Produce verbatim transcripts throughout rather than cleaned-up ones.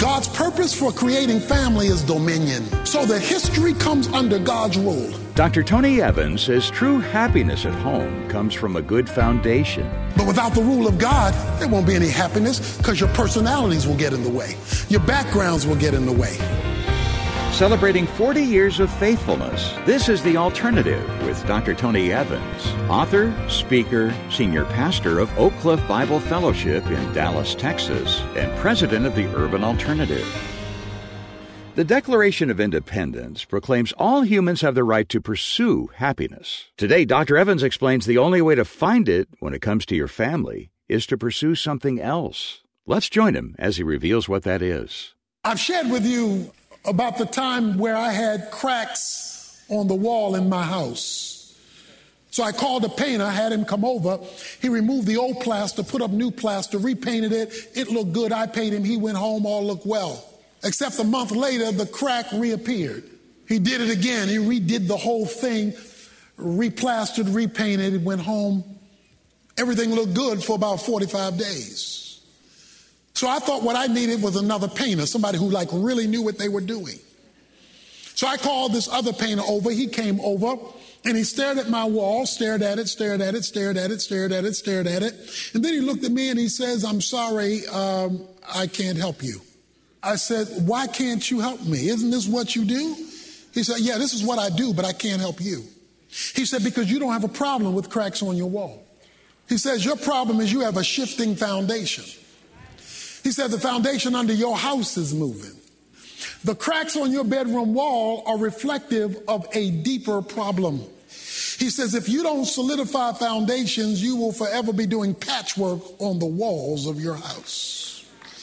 God's purpose for creating family is dominion, so that history comes under God's rule. Doctor Tony Evans says true happiness at home comes from a good foundation. But without the rule of God, there won't be any happiness, because your personalities will get in the way. Your backgrounds will get in the way. Celebrating forty years of faithfulness, this is The Alternative with Doctor Tony Evans, author, speaker, senior pastor of Oak Cliff Bible Fellowship in Dallas, Texas, and president of the Urban Alternative. The Declaration of Independence proclaims all humans have the right to pursue happiness. Today, Doctor Evans explains the only way to find it when it comes to your family is to pursue something else. Let's join him as he reveals what that is. I've shared with you about the time where I had cracks on the wall in my house. So I called a painter, had him come over. He removed the old plaster, put up new plaster, repainted it. It looked good. I paid him. He went home. All looked well. Except a month later, the crack reappeared. He did it again. He redid the whole thing, replastered, repainted, went home. Everything looked good for about forty-five days. So I thought what I needed was another painter, somebody who like really knew what they were doing. So I called this other painter over. He came over and he stared at my wall, stared at it, stared at it, stared at it, stared at it, stared at it. And then he looked at me and he says, "I'm sorry, um, I can't help you." I said, "Why can't you help me? Isn't this what you do?" He said, "Yeah, this is what I do, but I can't help you." He said, "Because you don't have a problem with cracks on your wall." He says, "Your problem is you have a shifting foundation." He said, "The foundation under your house is moving. The cracks on your bedroom wall are reflective of a deeper problem." He says, "If you don't solidify foundations, you will forever be doing patchwork on the walls of your house."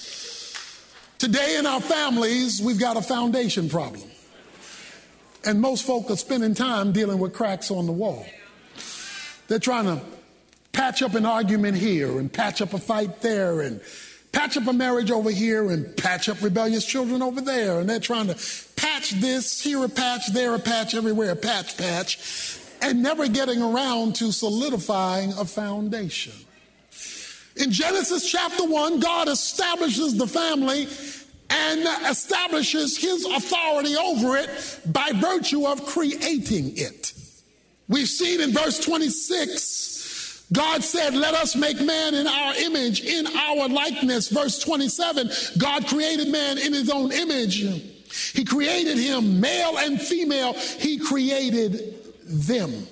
Today in our families, we've got a foundation problem. And most folk are spending time dealing with cracks on the wall. They're trying to patch up an argument here and patch up a fight there and patch up a marriage over here and patch up rebellious children over there. And they're trying to patch this, here a patch, there a patch, everywhere a patch, patch, and never getting around to solidifying a foundation. In Genesis chapter one, God establishes the family and establishes his authority over it by virtue of creating it. We've seen in verse twenty-six, God said, "Let us make man in our image, in our likeness." Verse twenty-seven, God created man in his own image. He created him, male and female. He created them.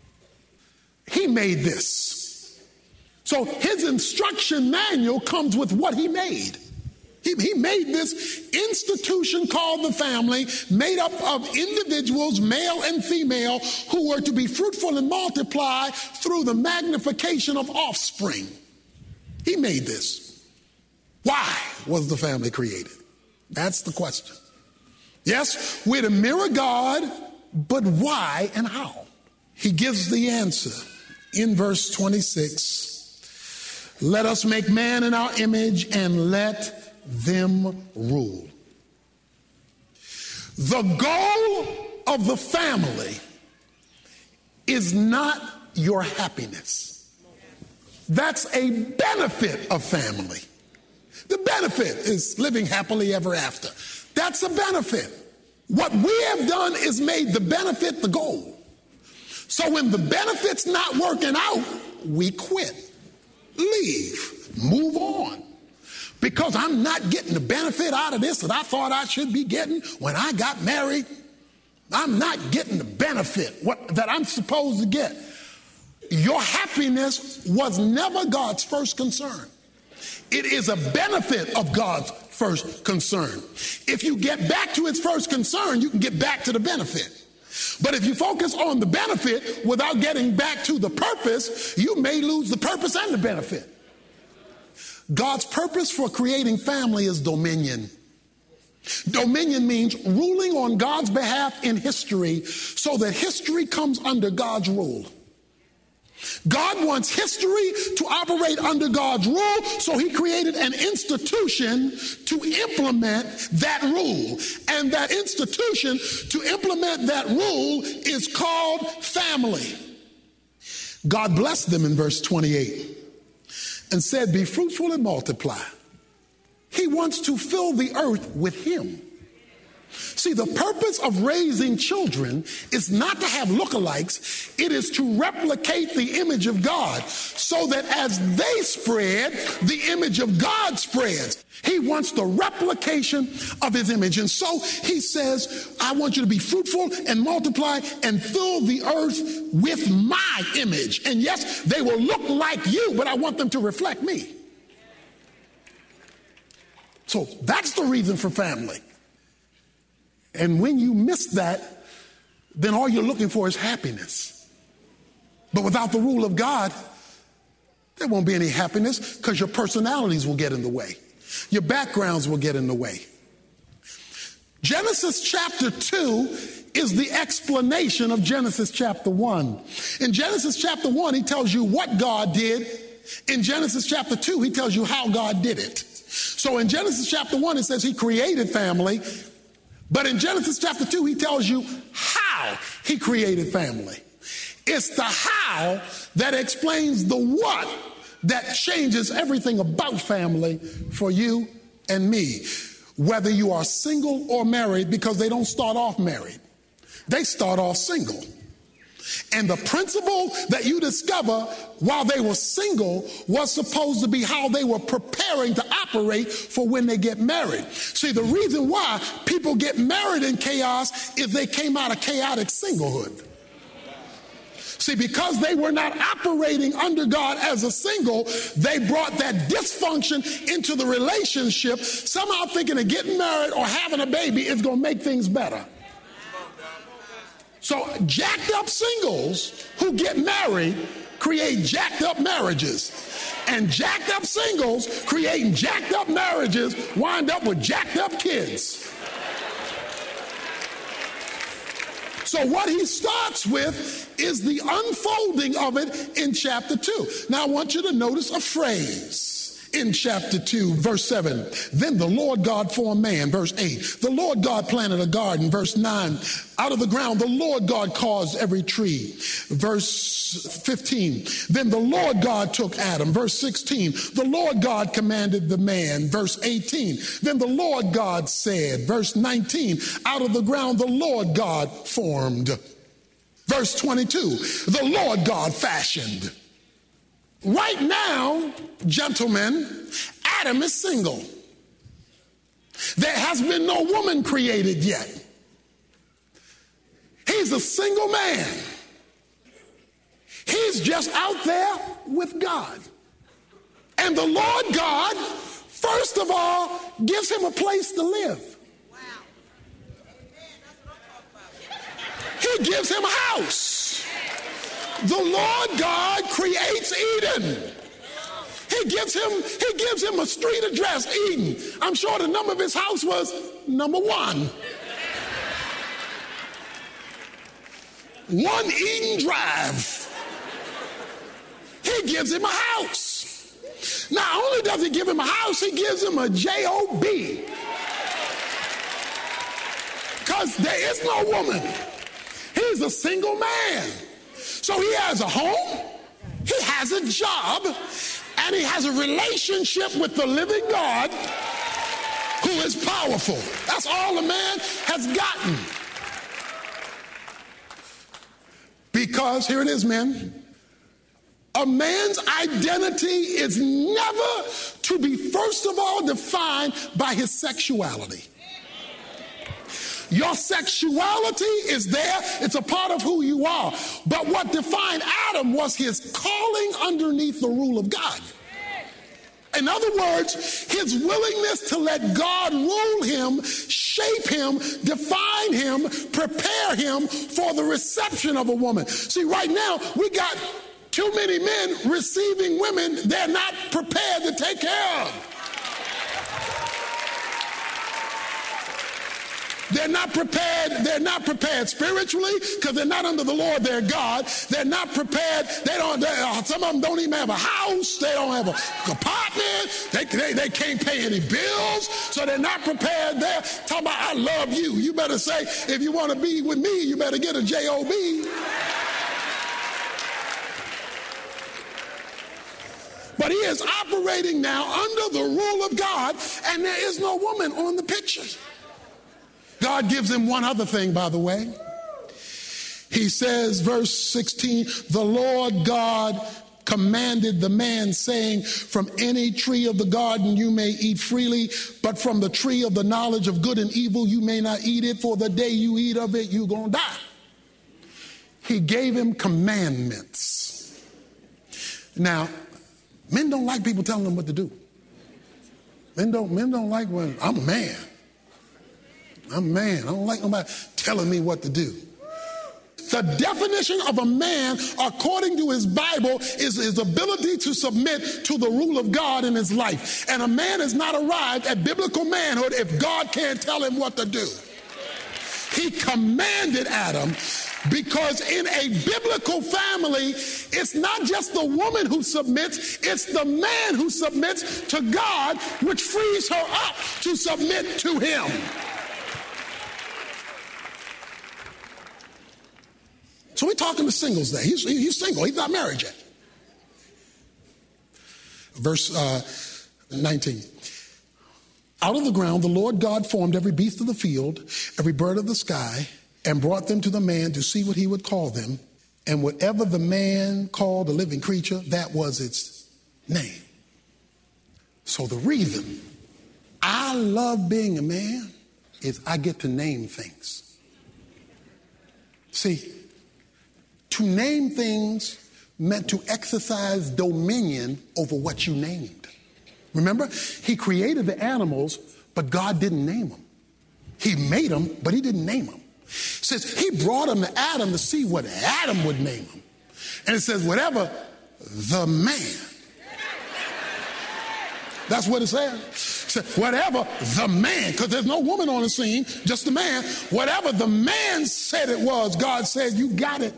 He made this. So his instruction manual comes with what he made. He, he made this institution called the family, made up of individuals, male and female, who were to be fruitful and multiply through the magnification of offspring. He made this. Why was the family created? That's the question. Yes, we're to mirror God, but why and how? He gives the answer in verse twenty-six. "Let us make man in our image and let them rule." The goal of the family is not your happiness. That's a benefit of family. The benefit is living happily ever after. That's a benefit. What we have done is made the benefit the goal. So when the benefit's not working out, we quit, leave, move on. Because I'm not getting the benefit out of this that I thought I should be getting when I got married. I'm not getting the benefit what, that I'm supposed to get. Your happiness was never God's first concern. It is a benefit of God's first concern. If you get back to its first concern, you can get back to the benefit. But if you focus on the benefit without getting back to the purpose, you may lose the purpose and the benefit. God's purpose for creating family is dominion. Dominion means ruling on God's behalf in history so that history comes under God's rule. God wants history to operate under God's rule, so he created an institution to implement that rule. And that institution to implement that rule is called family. God blessed them in verse twenty-eight and said, "Be fruitful and multiply. He wants to fill the earth with him. See, the purpose of raising children is not to have lookalikes. It is to replicate the image of God so that as they spread, the image of God spreads. He wants the replication of his image. And so he says, I want you to be fruitful and multiply and fill the earth with my image. And yes, they will look like you, but I want them to reflect me. So that's the reason for family. And when you miss that, then all you're looking for is happiness. But without the rule of God, there won't be any happiness because your personalities will get in the way. Your backgrounds will get in the way. Genesis chapter two is the explanation of Genesis chapter one. In Genesis chapter one, he tells you what God did. In Genesis chapter two, he tells you how God did it. So in Genesis chapter one, it says he created family. But in Genesis chapter two, he tells you how he created family. It's the how that explains the what that changes everything about family for you and me, whether you are single or married, because they don't start off married. They start off single. And the principle that you discover while they were single was supposed to be how they were preparing to operate for when they get married. See, the reason why people get married in chaos is they came out of chaotic singlehood. See, because they were not operating under God as a single, they brought that dysfunction into the relationship, somehow thinking that getting married or having a baby is going to make things better. So jacked up singles who get married create jacked up marriages. And jacked up singles creating jacked up marriages wind up with jacked up kids. So what he starts with is the unfolding of it in chapter two. Now I want you to notice a phrase in chapter two, verse seven. Then the Lord God formed man, verse eight. The Lord God planted a garden, verse nine. Out of the ground, the Lord God caused every tree, verse fifteen. Then the Lord God took Adam, verse sixteen. The Lord God commanded the man, verse eighteen. Then the Lord God said, verse nineteen. Out of the ground, the Lord God formed, verse twenty-two. The Lord God fashioned. Right now, gentlemen, Adam is single. There has been no woman created yet. He's a single man. He's just out there with God. And the Lord God, first of all, gives him a place to live. Wow. He gives him a house. The Lord God creates Eden. He gives him, he gives him a street address, Eden. I'm sure the number of his house was number one. One Eden Drive. He gives him a house. Not only does he give him a house, he gives him a J O B. Because there is no woman. He's a single man. So he has a home, he has a job, and he has a relationship with the living God who is powerful. That's all a man has gotten. Because, here it is, men, a man's identity is never to be, first of all, defined by his sexuality. Your sexuality is there. It's a part of who you are. But what defined Adam was his calling underneath the rule of God. In other words, his willingness to let God rule him, shape him, define him, prepare him for the reception of a woman. See, right now, we got too many men receiving women they're not prepared to take care of. They're not prepared. They're not prepared spiritually because they're not under the Lord their God. They're not prepared. They don't. They, uh, some of them don't even have a house. They don't have a apartment. They, they, they can't pay any bills. So they're not prepared there. Talking about, I love you. You better say, if you want to be with me, you better get a J O B. But But he is operating now under the rule of God, and there is no woman on the picture. God gives him one other thing, by the way. He says, verse sixteen, the Lord God commanded the man, saying, from any tree of the garden you may eat freely, but from the tree of the knowledge of good and evil you may not eat it, for the day you eat of it, you're going to die. He gave him commandments. Now, men don't like people telling them what to do. Men don't, men don't like when, I'm a man. I'm a man. I don't like nobody telling me what to do. The definition of a man, according to his Bible, is his ability to submit to the rule of God in his life. And a man has not arrived at biblical manhood if God can't tell him what to do. He commanded Adam, because in a biblical family, it's not just the woman who submits, it's the man who submits to God, which frees her up to submit to him. So we're talking to singles there. He's, he's single. He's not married yet. Verse uh, nineteen. Out of the ground, the Lord God formed every beast of the field, every bird of the sky, and brought them to the man to see what he would call them. And whatever the man called a living creature, that was its name. So the reason I love being a man is I get to name things. See, to name things meant to exercise dominion over what you named. Remember, he created the animals, but God didn't name them. He made them, but he didn't name them. It says he brought them to Adam to see what Adam would name them. And it says, whatever the man. That's what it says. It says, whatever the man, because there's no woman on the scene, just the man. Whatever the man said it was, God said, you got it.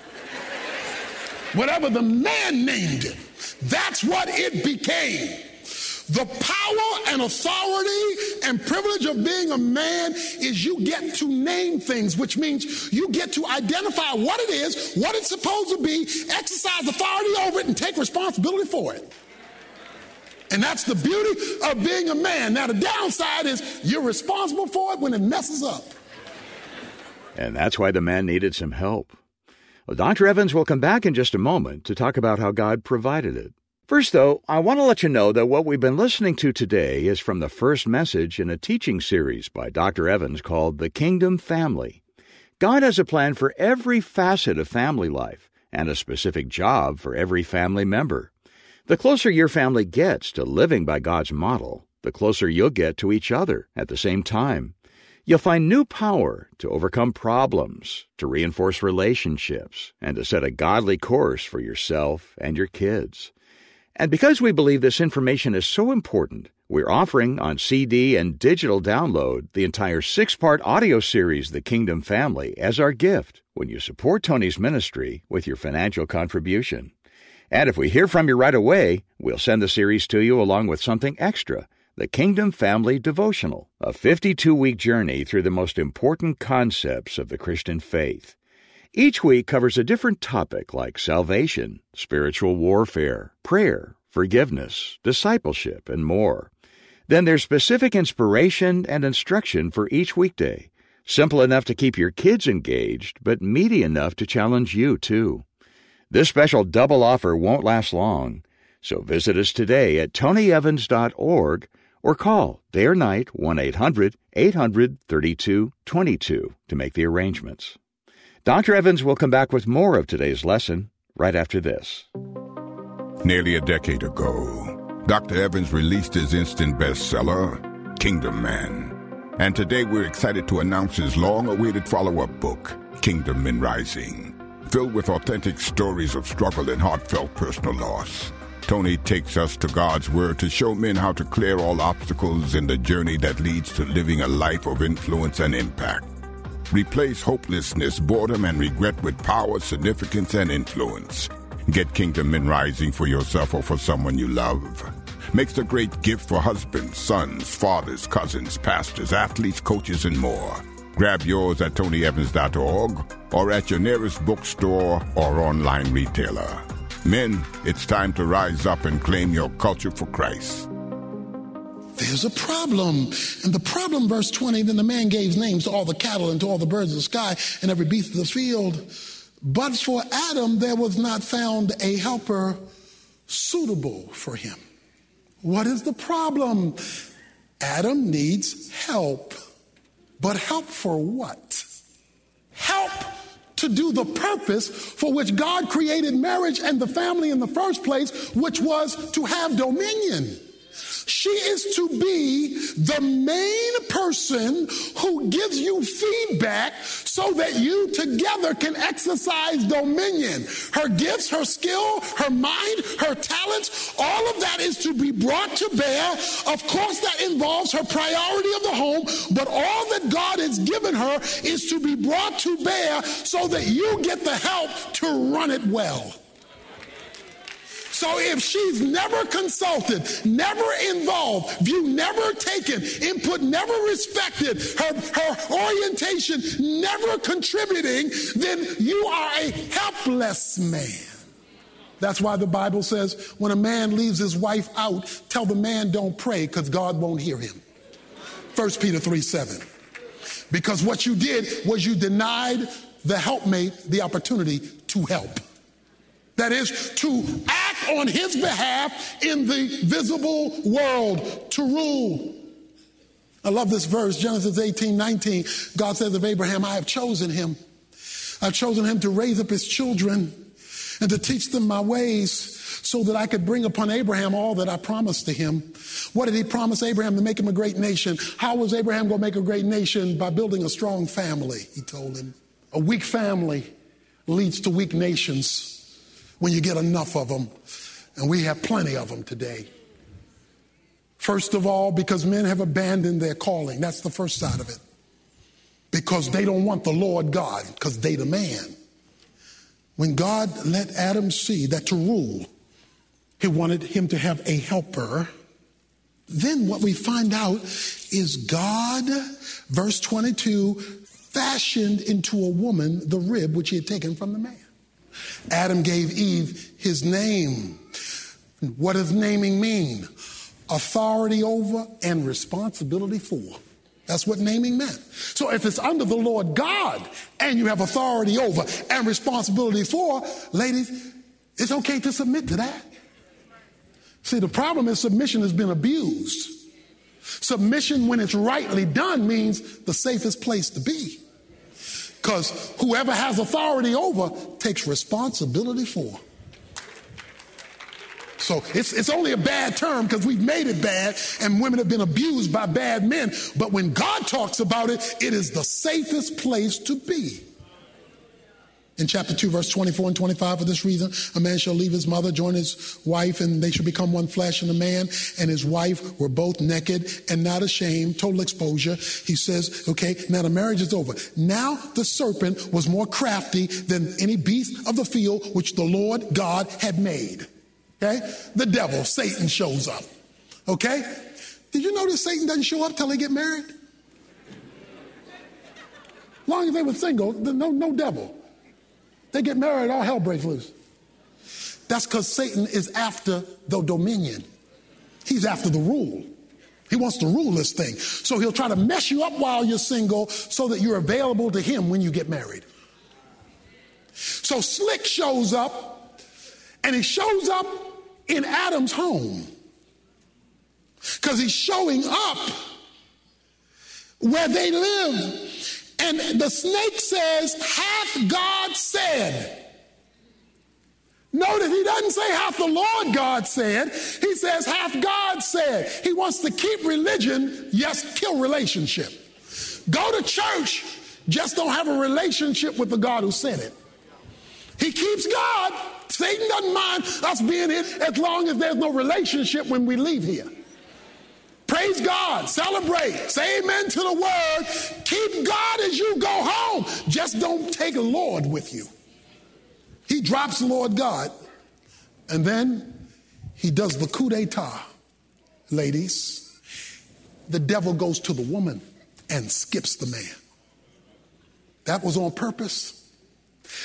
Whatever the man named it, that's what it became. The power and authority and privilege of being a man is you get to name things, which means you get to identify what it is, what it's supposed to be, exercise authority over it, and take responsibility for it. And that's the beauty of being a man. Now, the downside is you're responsible for it when it messes up. And that's why the man needed some help. Well, Doctor Evans will come back in just a moment to talk about how God provided it. First, though, I want to let you know that what we've been listening to today is from the first message in a teaching series by Doctor Evans called The Kingdom Family. God has a plan for every facet of family life and a specific job for every family member. The closer your family gets to living by God's model, the closer you'll get to each other at the same time. You'll find new power to overcome problems, to reinforce relationships, and to set a godly course for yourself and your kids. And because we believe this information is so important, we're offering on C D and digital download the entire six-part audio series, The Kingdom Family, as our gift when you support Tony's ministry with your financial contribution. And if we hear from you right away, we'll send the series to you along with something extra, The Kingdom Family Devotional, a fifty-two week journey through the most important concepts of the Christian faith. Each week covers a different topic like salvation, spiritual warfare, prayer, forgiveness, discipleship, and more. Then there's specific inspiration and instruction for each weekday, simple enough to keep your kids engaged, but meaty enough to challenge you too. This special double offer won't last long, so visit us today at tony evans dot org or call day or night one eight hundred eight hundred thirty-two twenty-two to make the arrangements. Doctor Evans will come back with more of today's lesson right after this. Nearly a decade ago, Doctor Evans released his instant bestseller, Kingdom Man. And today we're excited to announce his long-awaited follow-up book, Kingdom Men Rising. Filled with authentic stories of struggle and heartfelt personal loss, Tony takes us to God's Word to show men how to clear all obstacles in the journey that leads to living a life of influence and impact. Replace hopelessness, boredom, and regret with power, significance, and influence. Get Kingdom Men Rising for yourself or for someone you love. Makes a great gift for husbands, sons, fathers, cousins, pastors, athletes, coaches, and more. Grab yours at tony evans dot org or at your nearest bookstore or online retailer. Men, it's time to rise up and claim your culture for Christ. There's a problem. And the problem, verse twenty, then the man gave names to all the cattle and to all the birds of the sky and every beast of the field. But for Adam, there was not found a helper suitable for him. What is the problem? Adam needs help. But help for what? Help to do the purpose for which God created marriage and the family in the first place, which was to have dominion. She is to be the main person who gives you feedback so that you together can exercise dominion. Her gifts, her skill, her mind, her talents, all of that is to be brought to bear. Of course, that involves her priority of the home, but all that God has given her is to be brought to bear so that you get the help to run it well. So if she's never consulted, never involved, view never taken, input never respected, her, her orientation never contributing, then you are a helpless man. That's why the Bible says when a man leaves his wife out, tell the man don't pray because God won't hear him. First Peter three seven. Because what you did was you denied the helpmate the opportunity to help. That is, to act on his behalf in the visible world, to rule. I love this verse, Genesis eighteen nineteen. God says of Abraham, I have chosen him. I've chosen him to raise up his children and to teach them my ways so that I could bring upon Abraham all that I promised to him. What did he promise Abraham? To make him a great nation. How was Abraham going to make a great nation? By building a strong family, he told him. A weak family leads to weak nations. When you get enough of them, and we have plenty of them today. First of all, because men have abandoned their calling. That's the first side of it. Because they don't want the Lord God, because they the man. When God let Adam see that to rule, he wanted him to have a helper. Then what we find out is God, verse twenty-two, fashioned into a woman the rib which he had taken from the man. Adam gave Eve his name. What does naming mean? Authority over and responsibility for. That's what naming meant. So if it's under the Lord God and you have authority over and responsibility for, ladies, it's okay to submit to that. See, the problem is submission has been abused. Submission, when it's rightly done, means the safest place to be. Because whoever has authority over takes responsibility for. So it's, it's only a bad term because we've made it bad and women have been abused by bad men. But when God talks about it, it is the safest place to be. In chapter two, verse twenty-four and twenty-five, for this reason, a man shall leave his mother, join his wife, and they shall become one flesh. And the man and his wife were both naked and not ashamed, total exposure. He says, okay, now the marriage is over. Now the serpent was more crafty than any beast of the field which the Lord God had made. Okay? The devil, Satan, shows up. Okay? Did you notice Satan doesn't show up till they get married? As long as they were single, no, no devil. They get married, all hell breaks loose. That's because Satan is after the dominion. He's after the rule. He wants to rule this thing. So he'll try to mess you up while you're single so that you're available to him when you get married. So Slick shows up, and he shows up in Adam's home because he's showing up where they live. And the snake says, hath God said. Notice he doesn't say hath the Lord God said. He says hath God said. He wants to keep religion, yes, kill relationship. Go to church, just don't have a relationship with the God who said it. He keeps God. Satan doesn't mind us being here as long as there's no relationship when we leave here. Praise God, celebrate, say amen to the word, keep God as you go home. Just don't take a Lord with you. He drops Lord God, and then he does the coup d'etat. Ladies, the devil goes to the woman and skips the man. That was on purpose.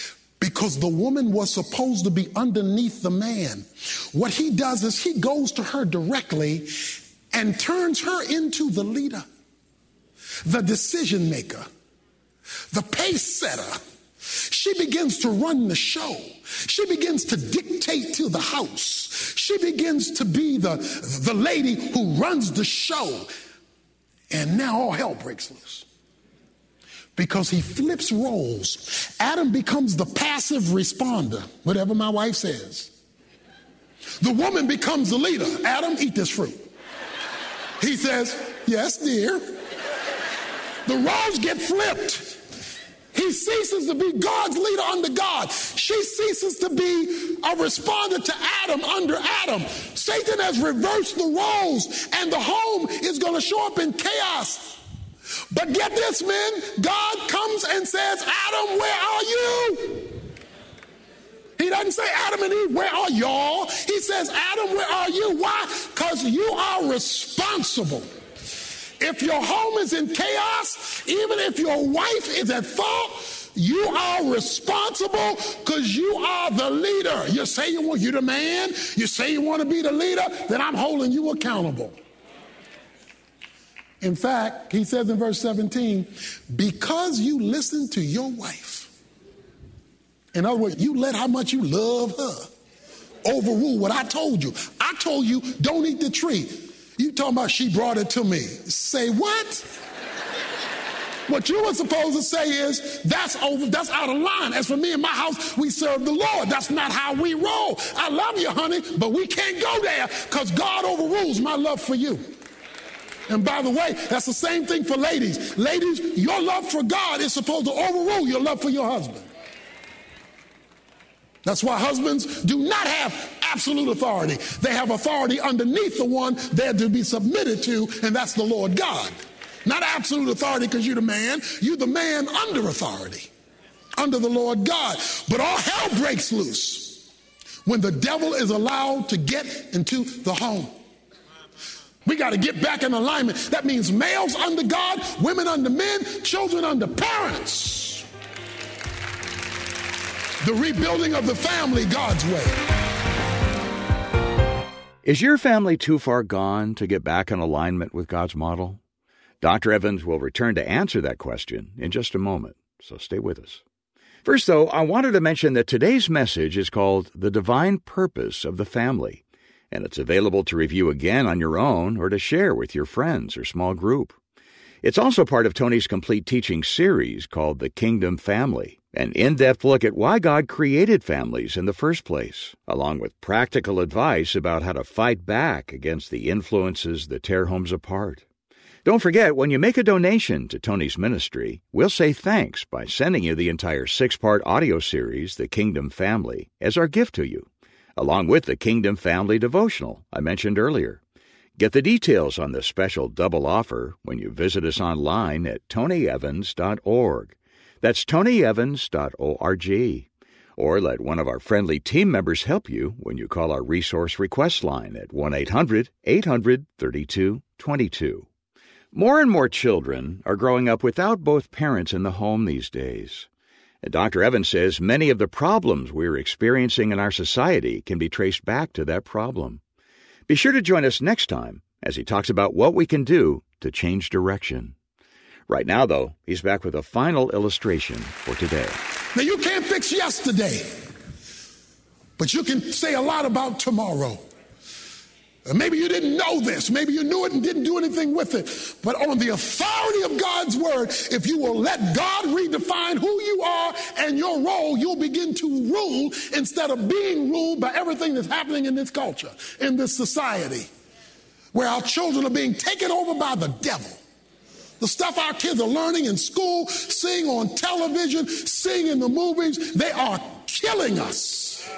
because the woman was supposed to be underneath the man. What he does is he goes to her directly and turns her into the leader, the decision maker, the pace setter. She begins to run the show. She begins to dictate to the house. She begins to be the, the lady who runs the show. And now all hell breaks loose, because he flips roles. Adam becomes the passive responder, whatever my wife says. The woman becomes the leader. Adam, eat this fruit. He says, yes, dear. The roles get flipped. He ceases to be God's leader under God. She ceases to be a responder to Adam under Adam. Satan has reversed the roles, and the home is going to show up in chaos. But get this, men, God comes and says, Adam, where are you? He doesn't say, Adam and Eve, where are y'all? He says, Adam, where are you? Why? Because you are responsible. If your home is in chaos, even if your wife is at fault, you are responsible because you are the leader. You say you want, you're the man, you say you want to be the leader, then I'm holding you accountable. In fact, he says in verse seventeen, because you listen to your wife, in other words, you let how much you love her overrule what I told you. I told you don't eat the tree. You talking about she brought it to me. Say what? What you were supposed to say is, that's over, that's out of line. As for me and my house, we serve the Lord. That's not how we roll. I love you, honey, but we can't go there because God overrules my love for you. And by the way, that's the same thing for ladies. Ladies, your love for God is supposed to overrule your love for your husband. That's why husbands do not have absolute authority. They have authority underneath the one they're to be submitted to, and that's the Lord God. Not absolute authority because you're the man. You're the man under authority, under the Lord God. But all hell breaks loose when the devil is allowed to get into the home. We got to get back in alignment. That means males under God, women under men, children under parents. The rebuilding of the family God's way. Is your family too far gone to get back in alignment with God's model? Doctor Evans will return to answer that question in just a moment, so stay with us. First, though, I wanted to mention that today's message is called The Divine Purpose of the Family, and it's available to review again on your own or to share with your friends or small group. It's also part of Tony's complete teaching series called The Kingdom Family, an in-depth look at why God created families in the first place, along with practical advice about how to fight back against the influences that tear homes apart. Don't forget, when you make a donation to Tony's ministry, we'll say thanks by sending you the entire six-part audio series, The Kingdom Family, as our gift to you, along with the Kingdom Family devotional I mentioned earlier. Get the details on this special double offer when you visit us online at tony evans dot org. That's tony evans dot org. Or let one of our friendly team members help you when you call our resource request line at one eight hundred eight hundred thirty-two twenty-two. More and more children are growing up without both parents in the home these days. And Doctor Evans says many of the problems we're experiencing in our society can be traced back to that problem. Be sure to join us next time as he talks about what we can do to change direction. Right now, though, he's back with a final illustration for today. Now, you can't fix yesterday, but you can say a lot about tomorrow. Maybe you didn't know this. Maybe you knew it and didn't do anything with it. But on the authority of God's word, if you will let God redefine who you are and your role, you'll begin to rule instead of being ruled by everything that's happening in this culture, in this society, where our children are being taken over by the devil. The stuff our kids are learning in school, seeing on television, seeing in the movies, they are killing us.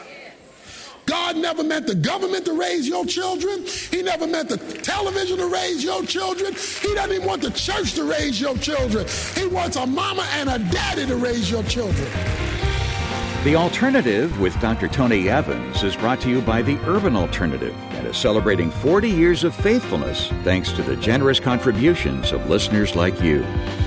God never meant the government to raise your children. He never meant the television to raise your children. He doesn't even want the church to raise your children. He wants a mama and a daddy to raise your children. The Alternative with Doctor Tony Evans is brought to you by the Urban Alternative and is celebrating forty years of faithfulness thanks to the generous contributions of listeners like you.